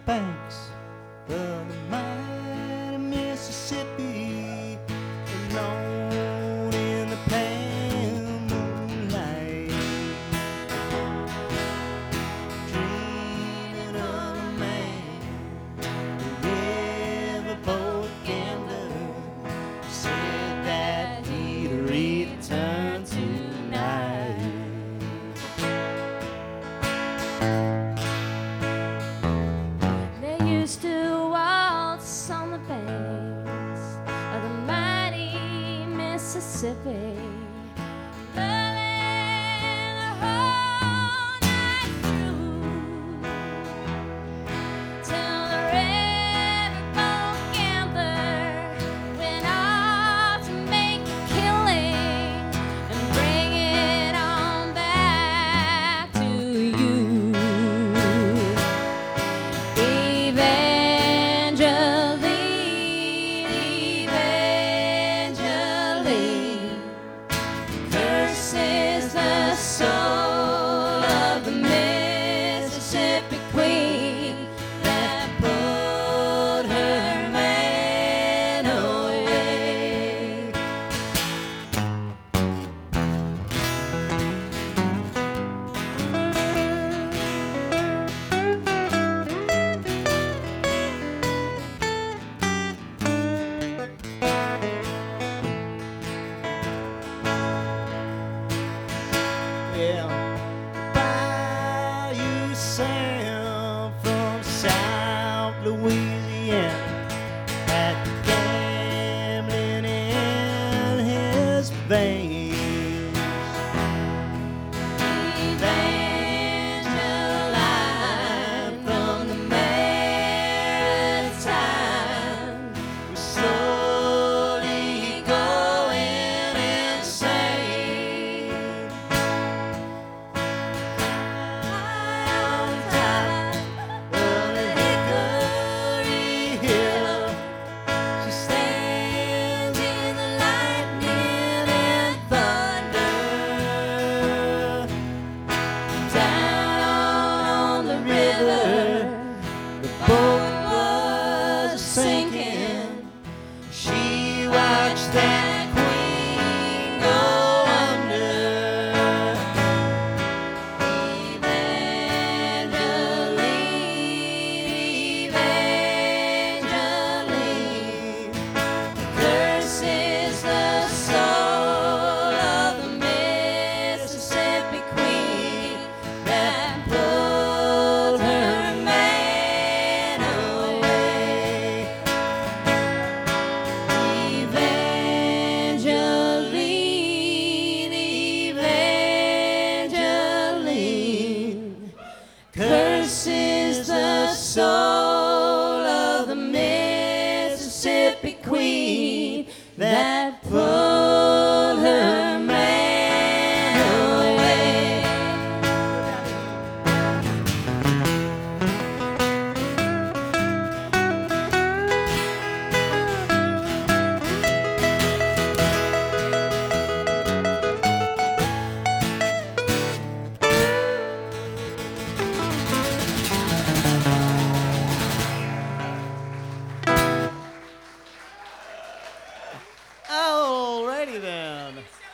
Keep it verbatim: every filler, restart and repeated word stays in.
banks of the mighty Mississippi, alone in the pale moonlight, dreaming of a man, a riverboat gambler, said that he'd return tonight. They used to waltz on the banks of the mighty Mississippi, loving the whole night through, till the riverboat gambler went off to make a killing and bring it on back to you. Evangeline, Evangeline, curses the soul of the Mississippi Queen that put her man away. Yeah, Bayou Sam from South Louisiana had gambling in his veins. Evangeline from the Maritime was slowly going insane. High on top of the Hickory Hill, she stands in the lightning and thunder. Down on the river, the boat was sinking. She watched that queen go under. Evangeline, Evangeline, curses the soul of the Mississippi Queen that put her man away. Evangeline, Evangeline, curses the soul of the Mississippi Queen that put her man away. Alrighty then.